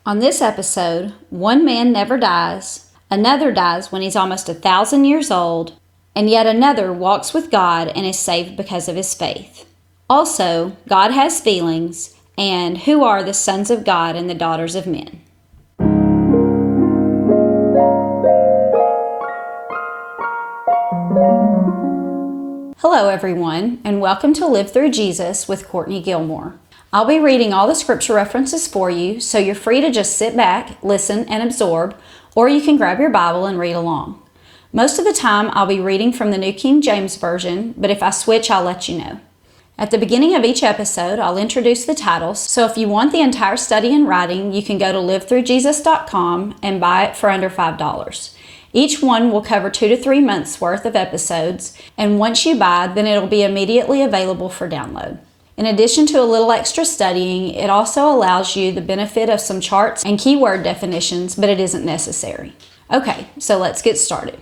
On this episode, one man never dies, another dies when he's almost 1,000 years old, and yet another walks with God and is saved because of his faith. Also, God has feelings, and who are the sons of God and the daughters of men? Hello everyone, and welcome to Live Through Jesus with Courtney Gilmore. I'll be reading all the scripture references for you, so you're free to just sit back, listen, and absorb, or you can grab your Bible and read along. Most of the time, I'll be reading from the New King James Version, but if I switch, I'll let you know. At the beginning of each episode, I'll introduce the titles, so if you want the entire study in writing, you can go to livethroughjesus.com and buy it for under $5. Each one will cover 2 to 3 months worth of episodes, and once you buy, then it'll be immediately available for download. In addition to a little extra studying, it also allows you the benefit of some charts and keyword definitions, but it isn't necessary. Okay, so let's get started.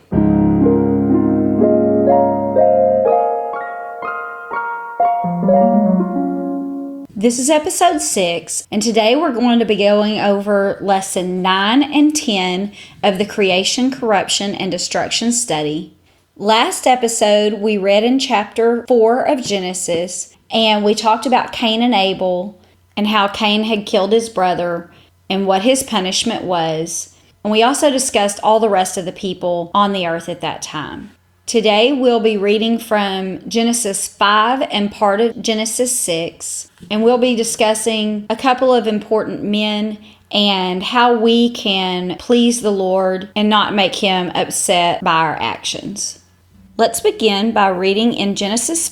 This is episode 6, and today we're going to be going over lesson 9 and 10 of the Creation, Corruption, and Destruction study. Last episode, we read in chapter 4 of Genesis, and we talked about Cain and Abel and how Cain had killed his brother and what his punishment was. And we also discussed all the rest of the people on the earth at that time. Today we'll be reading from Genesis 5 and part of Genesis 6, and we'll be discussing a couple of important men and how we can please the Lord and not make him upset by our actions. Let's begin by reading in Genesis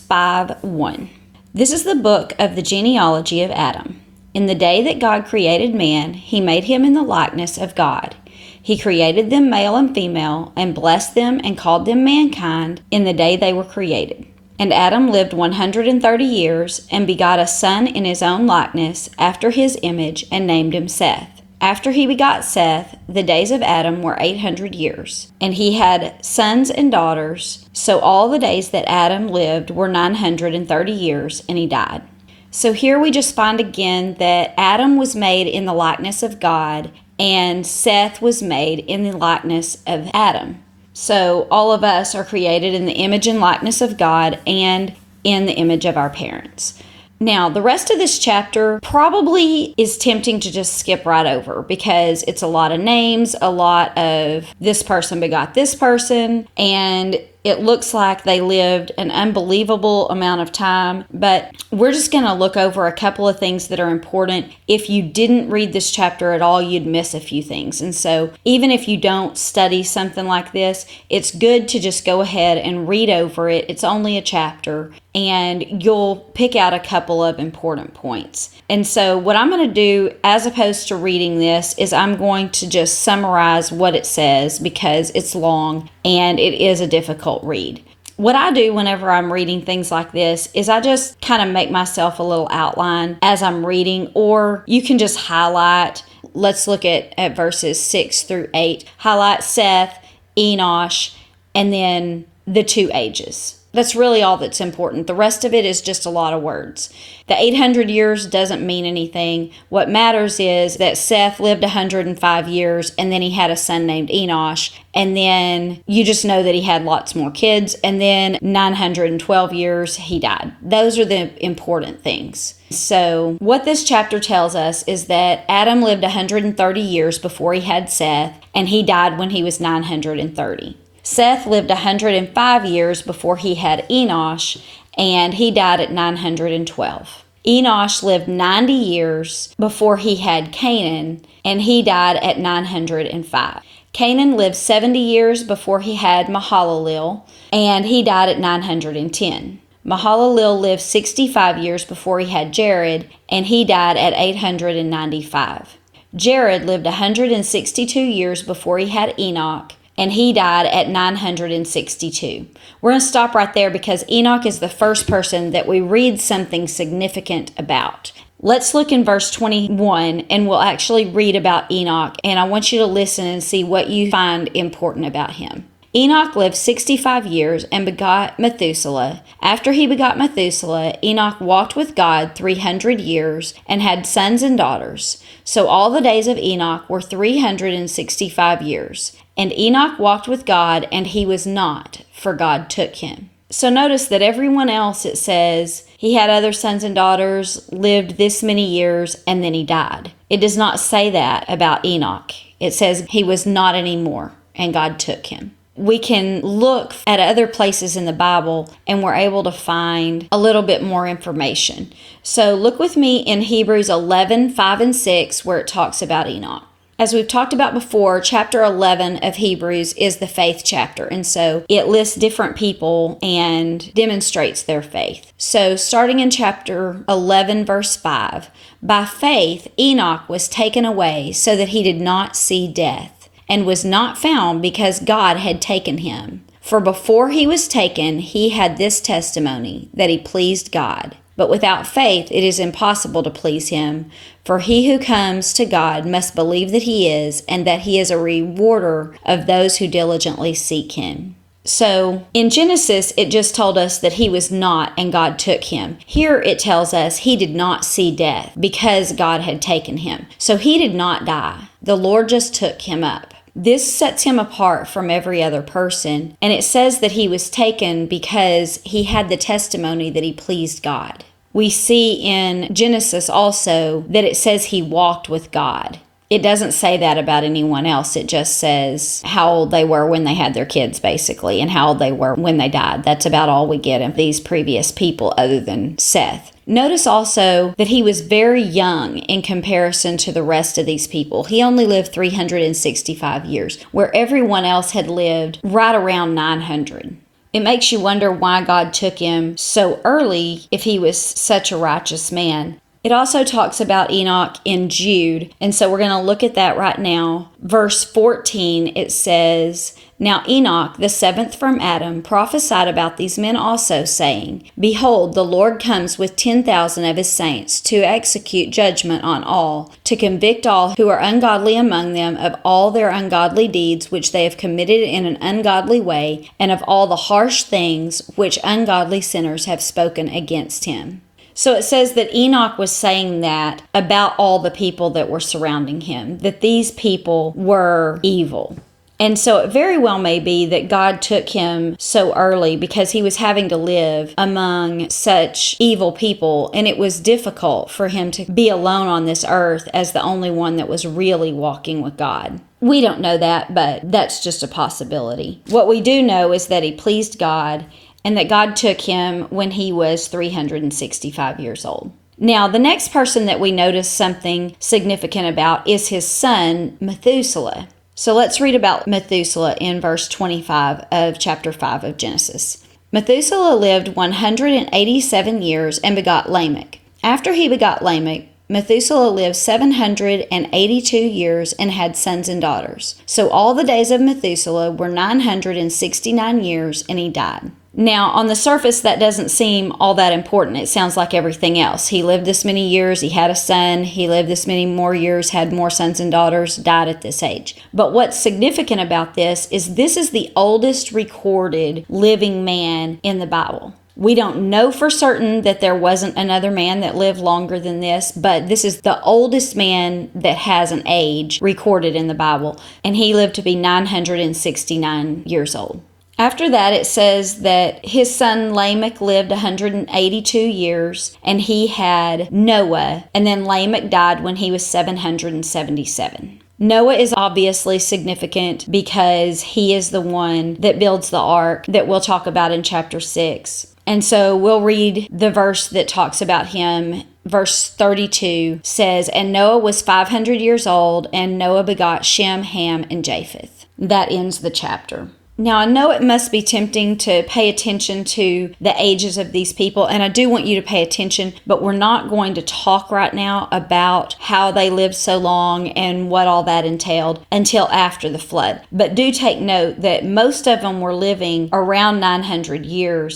5:1. This is the book of the genealogy of Adam. In the day that God created man, he made him in the likeness of God. He created them male and female, and blessed them and called them mankind in the day they were created. And Adam lived 130 years, and begot a son in his own likeness, after his image, and named him Seth. After he begot Seth, the days of Adam were 800 years, and he had sons and daughters. So all the days that Adam lived were 930 years, and he died. So here we just find again that Adam was made in the likeness of God, and Seth was made in the likeness of Adam. So all of us are created in the image and likeness of God and in the image of our parents. Now, the rest of this chapter probably is tempting to just skip right over because it's a lot of names, a lot of this person begot this person, and it looks like they lived an unbelievable amount of time, but we're just going to look over a couple of things that are important. If you didn't read this chapter at all, you'd miss a few things. And so even if you don't study something like this, it's good to just go ahead and read over it. It's only a chapter, and you'll pick out a couple of important points. And so what I'm going to do, as opposed to reading this, is I'm going to just summarize what it says because it's long and it is a difficult read. What I do whenever I'm reading things like this is I just kind of make myself a little outline as I'm reading, or you can just highlight. Let's look at verses 6 through 8. Highlight Seth, Enosh, and then the 2 ages. That's really all that's important. The rest of it is just a lot of words. The 800 years doesn't mean anything. What matters is that Seth lived 105 years, and then he had a son named Enosh, and then you just know that he had lots more kids, and then 912 years he died. Those are the important things. So what this chapter tells us is that Adam lived 130 years before he had Seth, and he died when he was 930. Seth lived 105 years before he had Enosh, and he died at 912. Enosh lived 90 years before he had Canaan, and he died at 905. Canaan lived 70 years before he had Mahalalel, and he died at 910. Mahalalel lived 65 years before he had Jared, and he died at 895. Jared lived 162 years before he had Enoch, and he died at 962. We're going to stop right there because Enoch is the first person that we read something significant about. Let's look in verse 21, and we'll actually read about Enoch, and I want you to listen and see what you find important about him. Enoch lived 65 years and begot Methuselah. After he begot Methuselah, Enoch walked with God 300 years and had sons and daughters. So all the days of Enoch were 365 years. And Enoch walked with God, and he was not, for God took him. So notice that everyone else, it says, he had other sons and daughters, lived this many years, and then he died. It does not say that about Enoch. It says he was not anymore, and God took him. We can look at other places in the Bible and we're able to find a little bit more information. So look with me in Hebrews 11, 5 and 6, where it talks about Enoch. As we've talked about before, chapter 11 of Hebrews is the faith chapter, and so it lists different people and demonstrates their faith. So starting in chapter 11, verse 5, by faith Enoch was taken away so that he did not see death, and was not found because God had taken him. For before he was taken, he had this testimony, that he pleased God. But without faith it is impossible to please him. For he who comes to God must believe that he is, and that he is a rewarder of those who diligently seek him. So in Genesis, it just told us that he was not, and God took him. Here it tells us he did not see death because God had taken him. So he did not die. The Lord just took him up. This sets him apart from every other person, and it says that he was taken because he had the testimony that he pleased God. We see in Genesis also that it says he walked with God. It doesn't say that about anyone else. It just says how old they were when they had their kids, basically, and how old they were when they died. That's about all we get of these previous people other than Seth. Notice also that he was very young in comparison to the rest of these people. He only lived 365 years, where everyone else had lived right around 900. It makes you wonder why God took him so early if he was such a righteous man. It also talks about Enoch in Jude, and so we're going to look at that right now. Verse 14, it says, Now Enoch, the seventh from Adam, prophesied about these men also, saying, Behold, the Lord comes with 10,000 of his saints to execute judgment on all, to convict all who are ungodly among them of all their ungodly deeds which they have committed in an ungodly way, and of all the harsh things which ungodly sinners have spoken against him. So it says that Enoch was saying that about all the people that were surrounding him, that these people were evil. And so it very well may be that God took him so early because he was having to live among such evil people, and it was difficult for him to be alone on this earth as the only one that was really walking with God. We don't know that, but that's just a possibility. What we do know is that he pleased God, and that God took him when he was 365 years old. Now, the next person that we notice something significant about is his son, Methuselah. So let's read about Methuselah in verse 25 of chapter 5 of Genesis. Methuselah lived 187 years and begot Lamech. After he begot Lamech, Methuselah lived 782 years and had sons and daughters. So all the days of Methuselah were 969 years, and he died. Now, on the surface, that doesn't seem all that important. It sounds like everything else. He lived this many years, he had a son, he lived this many more years, had more sons and daughters, died at this age. But what's significant about this is the oldest recorded living man in the Bible. We don't know for certain that there wasn't another man that lived longer than this, but this is the oldest man that has an age recorded in the Bible, and he lived to be 969 years old. After that, it says that his son Lamech lived 182 years, and he had Noah, and then Lamech died when he was 777. Noah is obviously significant because he is the one that builds the ark that we'll talk about in chapter 6. And so we'll read the verse that talks about him. Verse 32 says, And Noah was 500 years old, and Noah begot Shem, Ham, and Japheth. That ends the chapter. Now, I know it must be tempting to pay attention to the ages of these people, and I do want you to pay attention, but we're not going to talk right now about how they lived so long and what all that entailed until after the flood. But do take note that most of them were living around 900 years,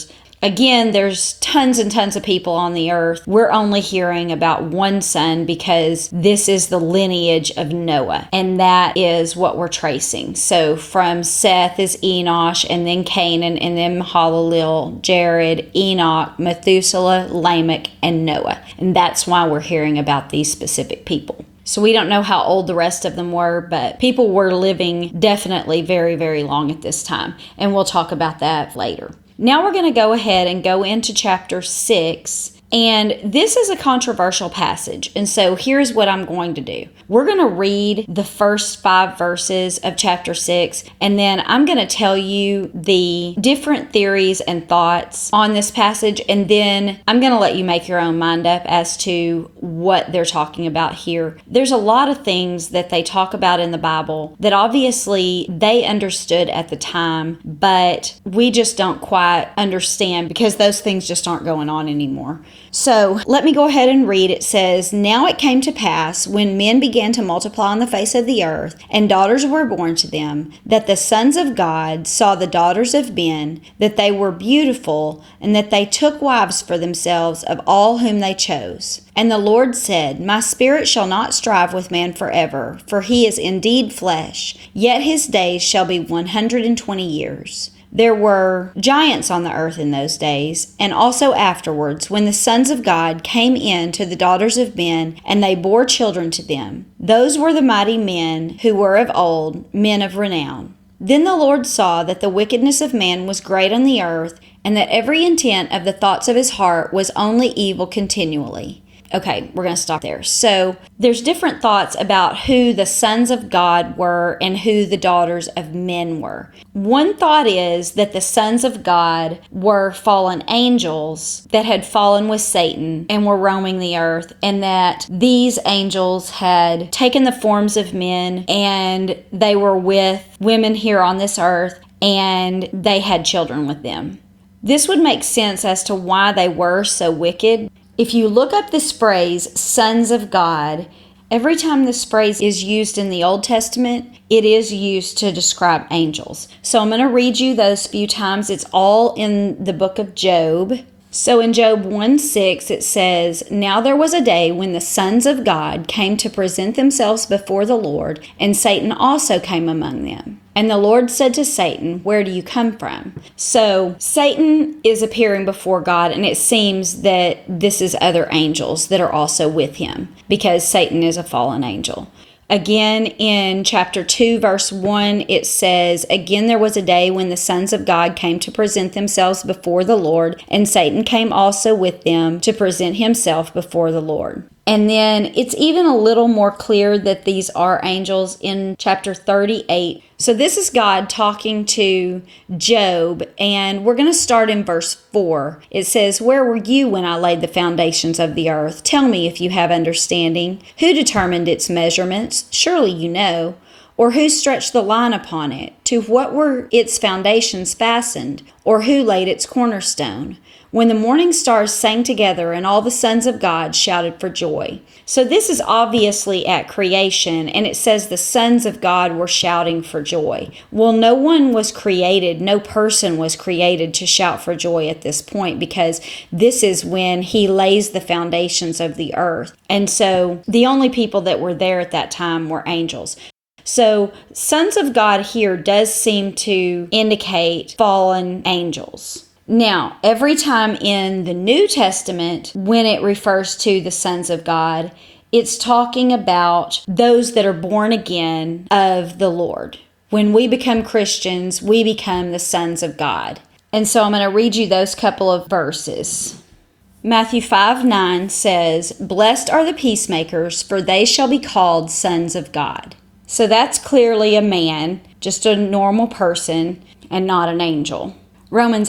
Again, there's tons and tons of people on the earth. We're only hearing about one son because this is the lineage of Noah, and that is what we're tracing. So from Seth is Enosh, and then Canaan, and then Mahalalel, Jared, Enoch, Methuselah, Lamech, and Noah. And that's why we're hearing about these specific people. So we don't know how old the rest of them were, but people were living definitely very, very long at this time. And we'll talk about that later. Now we're going to go ahead and go into chapter 6. And this is a controversial passage. And so here's what I'm going to do. We're going to read the first 5 verses of chapter 6, and then I'm going to tell you the different theories and thoughts on this passage, and then I'm going to let you make your own mind up as to what they're talking about here. There's a lot of things that they talk about in the Bible that obviously they understood at the time, but we just don't quite understand because those things just aren't going on anymore. So let me go ahead and read. It says, "Now it came to pass, when men began to multiply on the face of the earth, and daughters were born to them, that the sons of God saw the daughters of men, that they were beautiful, and that they took wives for themselves of all whom they chose. And the Lord said, My spirit shall not strive with man forever, for he is indeed flesh, yet his days shall be 120 years. There were giants on the earth in those days, and also afterwards, when the sons of God came in to the daughters of men, and they bore children to them. Those were the mighty men who were of old, men of renown. Then the Lord saw that the wickedness of man was great on the earth, and that every intent of the thoughts of his heart was only evil continually." Okay, we're going to stop there. So there's different thoughts about who the sons of God were and who the daughters of men were. One thought is that the sons of God were fallen angels that had fallen with Satan and were roaming the earth, and that these angels had taken the forms of men and they were with women here on this earth, and they had children with them. This would make sense as to why they were so wicked. If you look up this phrase, sons of God, every time this phrase is used in the Old Testament, it is used to describe angels. So I'm going to read you those few times. It's all in the book of Job. So in Job 1:6, it says, "Now there was a day when the sons of God came to present themselves before the Lord, and Satan also came among them. And the Lord said to Satan, Where do you come from?" So Satan is appearing before God, and it seems that this is other angels that are also with him, because Satan is a fallen angel. Again, in chapter 2, verse 1, it says, "Again there was a day when the sons of God came to present themselves before the Lord, and Satan came also with them to present himself before the Lord." And then it's even a little more clear that these are angels in chapter 38. So this is God talking to Job, and we're going to start in verse 4. It says, "Where were you when I laid the foundations of the earth? Tell me if you have understanding. Who determined its measurements? Surely you know. Or who stretched the line upon it? To what were its foundations fastened? Or who laid its cornerstone? When the morning stars sang together and all the sons of God shouted for joy." So this is obviously at creation, and it says the sons of God were shouting for joy. Well, no one was created, no person was created to shout for joy at this point, because this is when he lays the foundations of the earth. And so the only people that were there at that time were angels. So sons of God here does seem to indicate fallen angels. Now, every time in the New Testament, when it refers to the sons of God, it's talking about those that are born again of the Lord. When we become Christians, we become the sons of God. And so I'm going to read you those couple of verses. Matthew 5:9 says, "Blessed are the peacemakers, for they shall be called sons of God." So that's clearly a man, just a normal person, and not an angel. Romans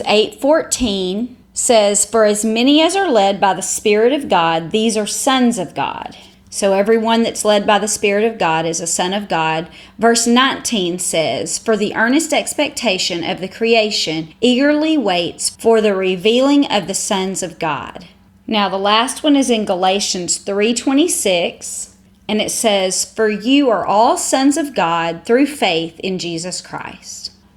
8:14 says, "For as many as are led by the Spirit of God, these are sons of God." So everyone that's led by the Spirit of God is a son of God. Verse 19 says, "For the earnest expectation of the creation eagerly waits for the revealing of the sons of God." Now the last one is in Galatians 3:26, and it says, "For you are all sons of God through faith in Jesus Christ."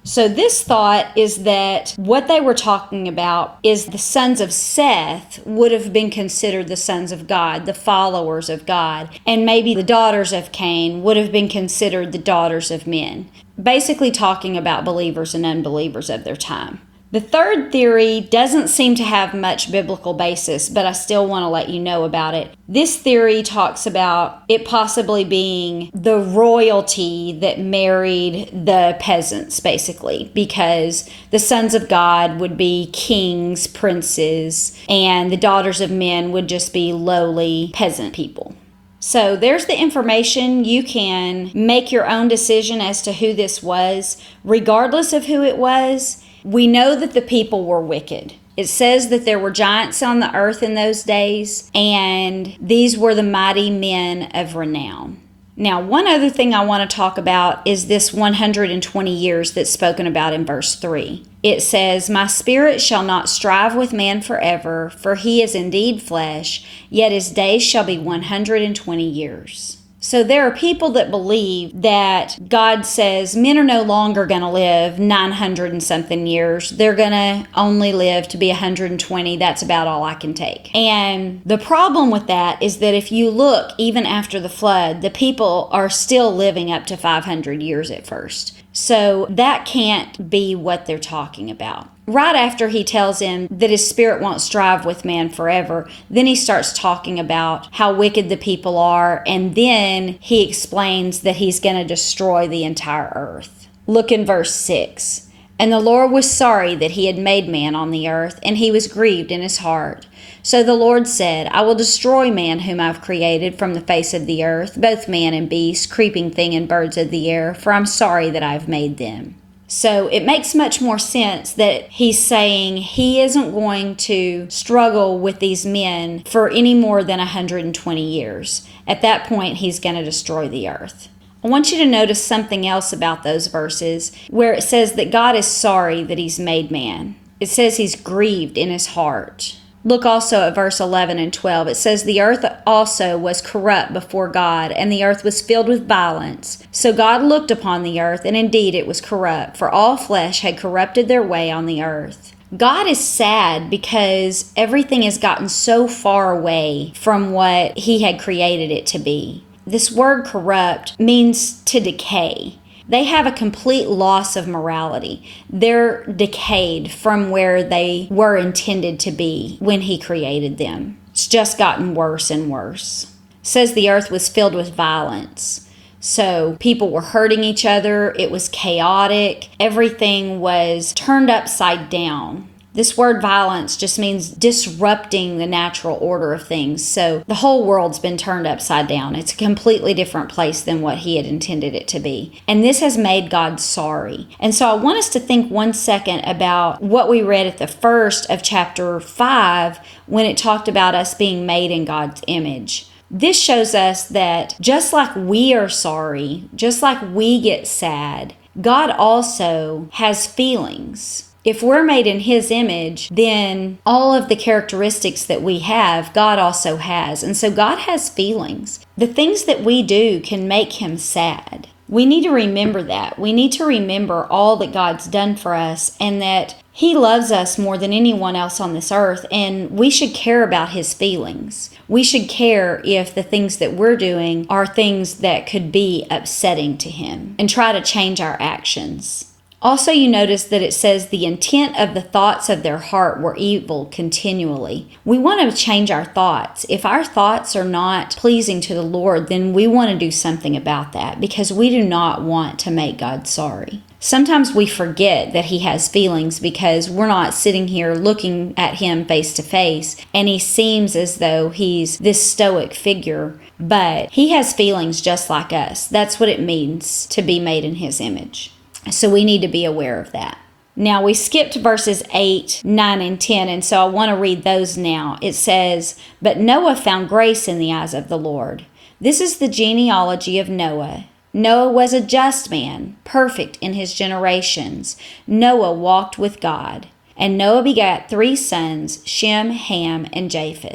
So this thought is that what they were talking about is the sons of Seth would have been considered the sons of God, the followers of God, and maybe the daughters of Cain would have been considered the daughters of men. Basically talking about believers and unbelievers of their time. The third theory doesn't seem to have much biblical basis, but I still want to let you know about it. This theory talks about it possibly being the royalty that married the peasants, basically, because the sons of God would be kings, princes, and the daughters of men would just be lowly peasant people. So there's the information. You can make your own decision as to who this was. Regardless of who it was, we know that the people were wicked. It says that there were giants on the earth in those days, and these were the mighty men of renown. Now, one other thing I want to talk about is this 120 years that's spoken about in verse 3. It says, "My spirit shall not strive with man forever, for he is indeed flesh, yet his days shall be 120 years." So there are people that believe that God says men are no longer going to live 900 and something years. They're going to only live to be 120. That's about all I can take. And the problem with that is that if you look, even after the flood, the people are still living up to 500 years at first. So that can't be what they're talking about. Right after he tells him that his spirit won't strive with man forever, then he starts talking about how wicked the people are, and then he explains that he's going to destroy the entire earth. Look in verse 6. "And the Lord was sorry that he had made man on the earth, and he was grieved in his heart. So the Lord said, I will destroy man whom I've created from the face of the earth, both man and beast, creeping thing and birds of the air, for I'm sorry that I've made them." So it makes much more sense that he's saying he isn't going to struggle with these men for any more than 120 years. At that point, he's going to destroy the earth. I want you to notice something else about those verses where it says that God is sorry that he's made man. It says he's grieved in his heart. Look also at verse 11 and 12. It says, "The earth also was corrupt before God, and the earth was filled with violence. So God looked upon the earth, and indeed it was corrupt, for all flesh had corrupted their way on the earth." God is sad because everything has gotten so far away from what he had created it to be. This word corrupt means to decay. They have a complete loss of morality. They're decayed from where they were intended to be when he created them. It's just gotten worse and worse. It says the earth was filled with violence. So people were hurting each other. It was chaotic. Everything was turned upside down. This word violence just means disrupting the natural order of things. So the whole world's been turned upside down. It's a completely different place than what he had intended it to be. And this has made God sorry. And so I want us to think 1 second about what we read at the first of chapter 5 when it talked about us being made in God's image. This shows us that just like we are sorry, just like we get sad, God also has feelings. If we're made in his image, then all of the characteristics that we have, God also has. And so God has feelings. The things that we do can make him sad. We need to remember that. We need to remember all that God's done for us and that he loves us more than anyone else on this earth, and we should care about his feelings. We should care if the things that we're doing are things that could be upsetting to him and try to change our actions. Also, you notice that it says the intent of the thoughts of their heart were evil continually. We want to change our thoughts. If our thoughts are not pleasing to the Lord, then we want to do something about that because we do not want to make God sorry. Sometimes we forget that he has feelings because we're not sitting here looking at him face to face, and he seems as though he's this stoic figure, but he has feelings just like us. That's what it means to be made in his image. So we need to be aware of that. Now we skipped verses 8, 9, and 10, and so I want to read those now. It says, "But Noah found grace in the eyes of the Lord." This is the genealogy of Noah. Noah was a just man, perfect in his generations. Noah walked with God. And Noah begat 3 sons, Shem, Ham, and Japheth.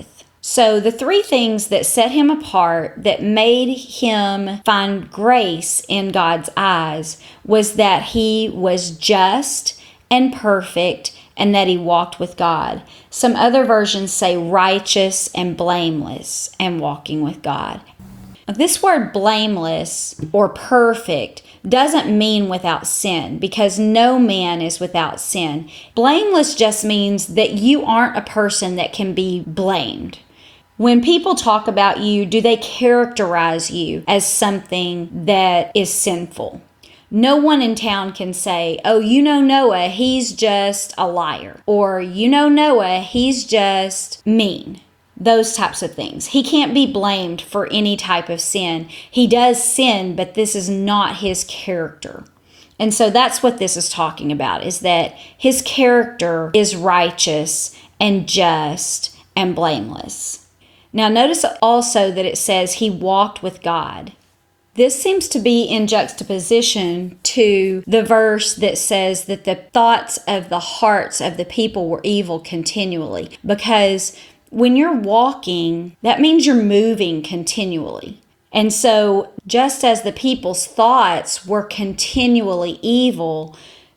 So the three things that set him apart, that made him find grace in God's eyes, was that he was just and perfect and that he walked with God. Some other versions say righteous and blameless and walking with God. This word blameless or perfect doesn't mean without sin, because no man is without sin. Blameless just means that you aren't a person that can be blamed. When people talk about you, do they characterize you as something that is sinful? No one in town can say, oh, you know Noah, he's just a liar. Or, you know Noah, he's just mean. Those types of things. He can't be blamed for any type of sin. He does sin, but this is not his character. And so that's what this is talking about, is that his character is righteous and just and blameless. Now notice also that it says he walked with God. This seems to be in juxtaposition to the verse that says that the thoughts of the hearts of the people were evil continually. Because when you're walking, that means you're moving continually. And so just as the people's thoughts were continually evil,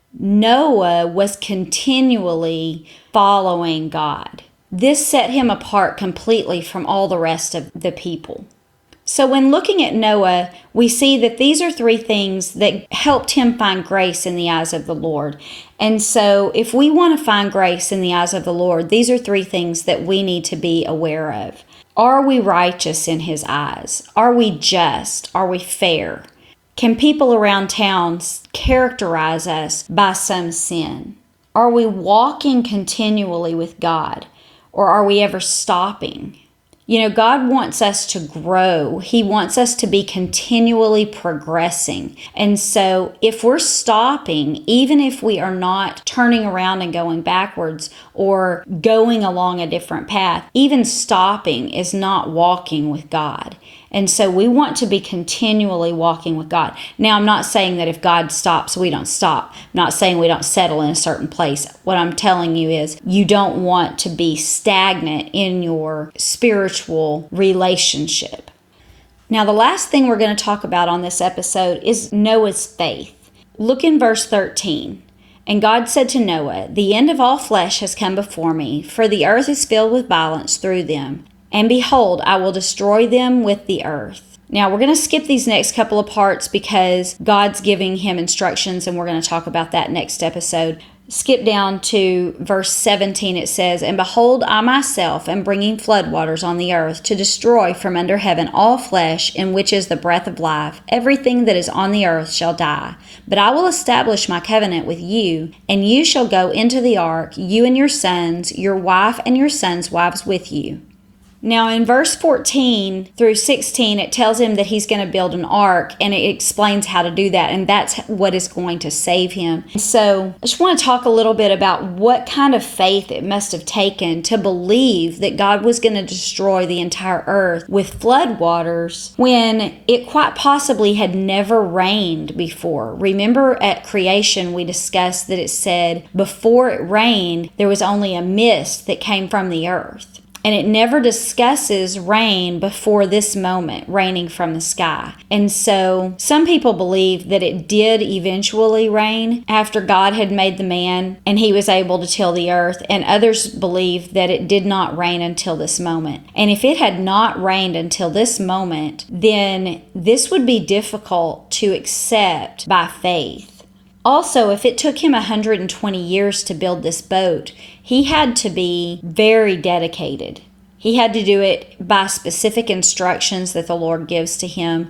Noah was continually following God. This set him apart completely from all the rest of the people. So when looking at Noah, we see that these are three things that helped him find grace in the eyes of the Lord. And so if we want to find grace in the eyes of the Lord, these are three things that we need to be aware of. Are we righteous in his eyes? Are we just? Are we fair? Can people around town characterize us by some sin? Are we walking continually with God? Or are we ever stopping? You know, God wants us to grow. He wants us to be continually progressing. And so if we're stopping, even if we are not turning around and going backwards or going along a different path, even stopping is not walking with God. And so we want to be continually walking with God. Now, I'm not saying that if God stops, we don't stop. I'm not saying we don't settle in a certain place. What I'm telling you is you don't want to be stagnant in your spiritual relationship. Now, the last thing we're going to talk about on this episode is Noah's faith. Look in verse 13. And God said to Noah, the end of all flesh has come before me, for the earth is filled with violence through them. And behold, I will destroy them with the earth. Now, we're going to skip these next couple of parts because God's giving him instructions, and we're going to talk about that next episode. Skip down to verse 17. It says, and behold, I myself am bringing floodwaters on the earth to destroy from under heaven all flesh in which is the breath of life. Everything that is on the earth shall die. But I will establish my covenant with you, and you shall go into the ark, you and your sons, your wife and your sons' wives with you. Now in verse 14 through 16, it tells him that he's going to build an ark, and it explains how to do that, and that's what is going to save him. So I just want to talk a little bit about what kind of faith it must have taken to believe that God was going to destroy the entire earth with flood waters when it quite possibly had never rained before. Remember at creation we discussed that it said before it rained there was only a mist that came from the earth. And it never discusses rain before this moment, raining from the sky. And so some people believe that it did eventually rain after God had made the man and he was able to till the earth. And others believe that it did not rain until this moment. And if it had not rained until this moment, then this would be difficult to accept by faith. Also, if it took him 120 years to build this boat, he had to be very dedicated. He had to do it by specific instructions that the Lord gives to him.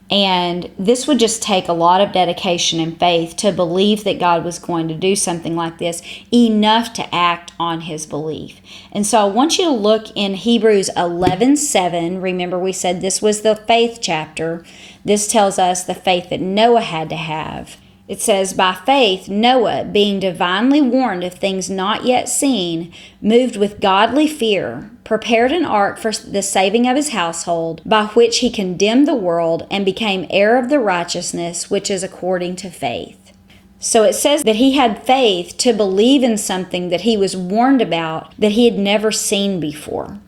And this would just take a lot of dedication and faith to believe that God was going to do something like this, enough to act on his belief. And so I want you to look in Hebrews 11:7. Remember, we said this was the faith chapter. This tells us the faith that Noah had to have. It says, by faith, Noah, being divinely warned of things not yet seen, moved with godly fear, prepared an ark for the saving of his household, by which he condemned the world and became heir of the righteousness which is according to faith. So it says that he had faith to believe in something that he was warned about that he had never seen before.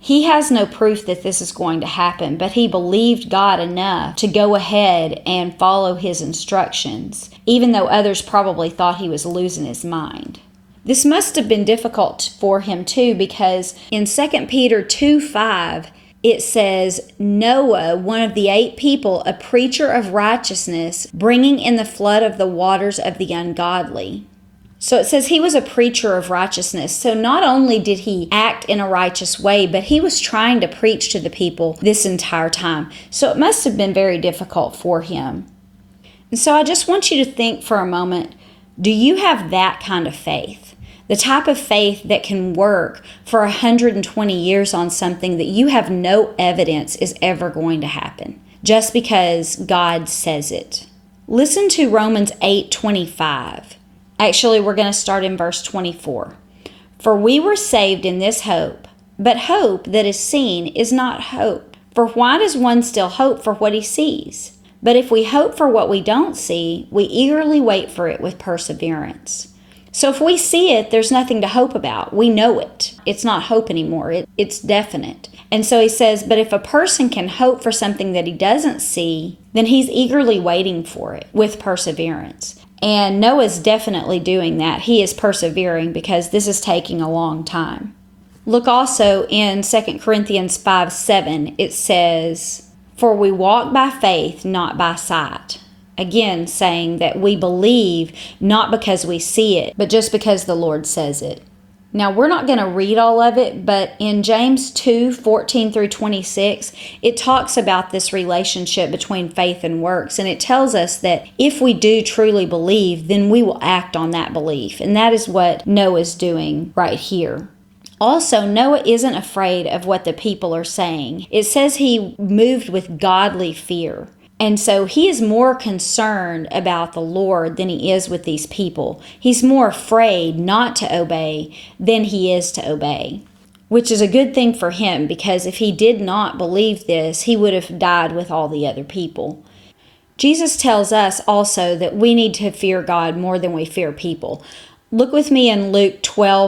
He has no proof that this is going to happen, but he believed God enough to go ahead and follow his instructions, even though others probably thought he was losing his mind. This must have been difficult for him too, because in 2 Peter 2:5, it says, Noah, one of the 8 people, a preacher of righteousness, bringing in the flood of the waters of the ungodly. So it says he was a preacher of righteousness. So not only did he act in a righteous way, but he was trying to preach to the people this entire time. So it must have been very difficult for him. And so I just want you to think for a moment, do you have that kind of faith? The type of faith that can work for 120 years on something that you have no evidence is ever going to happen, just because God says it. Listen to Romans 8:25. Actually, we're going to start in verse 24. For we were saved in this hope, but hope that is seen is not hope. For why does one still hope for what he sees? But if we hope for what we don't see, we eagerly wait for it with perseverance. So if we see it, there's nothing to hope about. We know it. It's not hope anymore. It's definite. And so he says, but if a person can hope for something that he doesn't see, then he's eagerly waiting for it with perseverance. And Noah's definitely doing that. He is persevering because this is taking a long time. Look also in 2 Corinthians 5:7. It says, for we walk by faith, not by sight. Again, saying that we believe not because we see it, but just because the Lord says it. Now, we're not going to read all of it, but in James 2:14-26, it talks about this relationship between faith and works, and it tells us that if we do truly believe, then we will act on that belief, and that is what Noah's doing right here. Also, Noah isn't afraid of what the people are saying. It says he moved with godly fear. And so he is more concerned about the Lord than he is with these people. He's more afraid not to obey than he is to obey, which is a good thing for him, because if he did not believe this, he would have died with all the other people. Jesus tells us also that we need to fear God more than we fear people. Look with me in Luke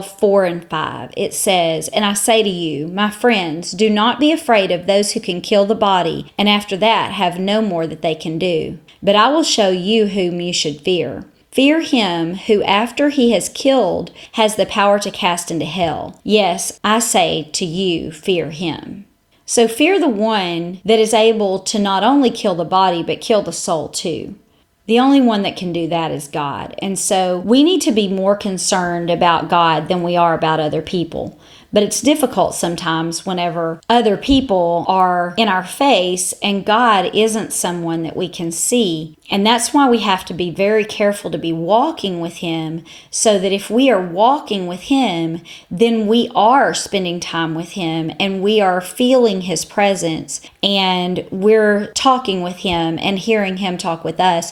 12:4-5. It says, and I say to you, my friends, do not be afraid of those who can kill the body, and after that have no more that they can do. But I will show you whom you should fear. Fear him who, after he has killed, has the power to cast into hell. Yes, I say to you, fear him. So fear the one that is able to not only kill the body, but kill the soul too. The only one that can do that is God. And so we need to be more concerned about God than we are about other people. But it's difficult sometimes whenever other people are in our face and God isn't someone that we can see. And that's why we have to be very careful to be walking with Him, so that if we are walking with Him, then we are spending time with Him and we are feeling His presence and we're talking with Him and hearing Him talk with us.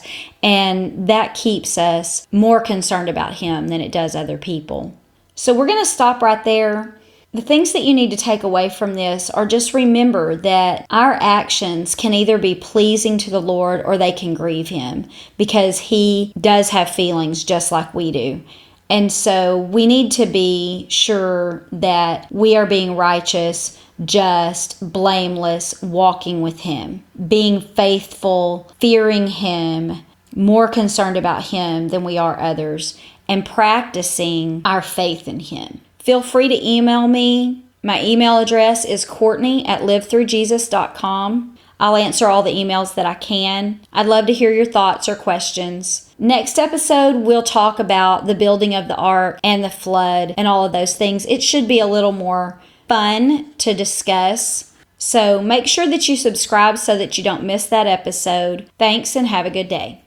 And that keeps us more concerned about Him than it does other people. So we're going to stop right there. The things that you need to take away from this are just remember that our actions can either be pleasing to the Lord or they can grieve Him, because He does have feelings just like we do. And so we need to be sure that we are being righteous, just, blameless, walking with Him, being faithful, fearing Him, more concerned about Him than we are others, and practicing our faith in Him. Feel free to email me. My email address is Courtney@livethroughjesus.com. I'll answer all the emails that I can. I'd love to hear your thoughts or questions. Next episode, we'll talk about the building of the ark and the flood and all of those things. It should be a little more fun to discuss. So make sure that you subscribe so that you don't miss that episode. Thanks and have a good day.